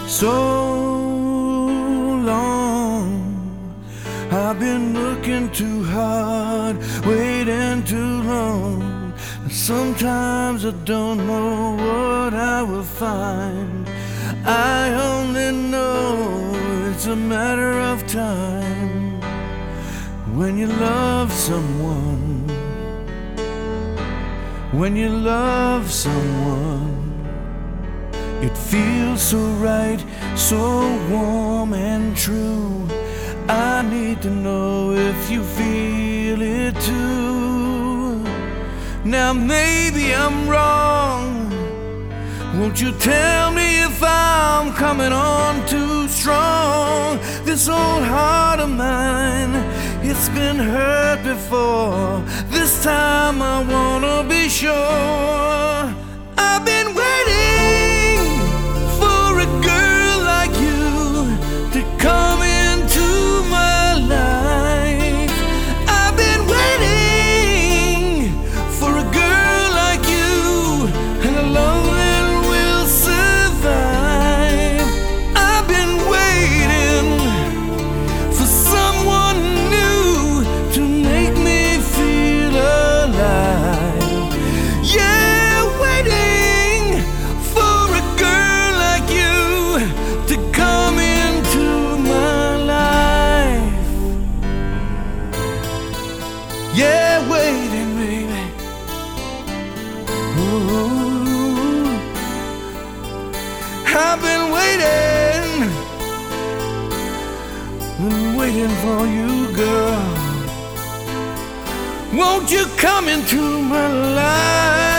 so long. I've been looking too hard, waiting too long. And sometimes I don't know what I will find. I only know it's a matter of time. When you love someone, when you love someone, it feels so right, so warm and true. I need to know if you feel it too. Now maybe I'm wrong. Won't you tell me if I'm coming on too strong? This old heart of mine, it's been hurt before. This time I wanna be sure. I've been waiting for a girl like you to come into my life. I've been waiting for a girl like you and a love that will survive. I've been waiting for someone new to make me feel alive. Yeah, waiting for a girl like you to come into my life. Yeah, waiting, baby. Ooh, I've been waiting for you, girl. Won't you come into my life?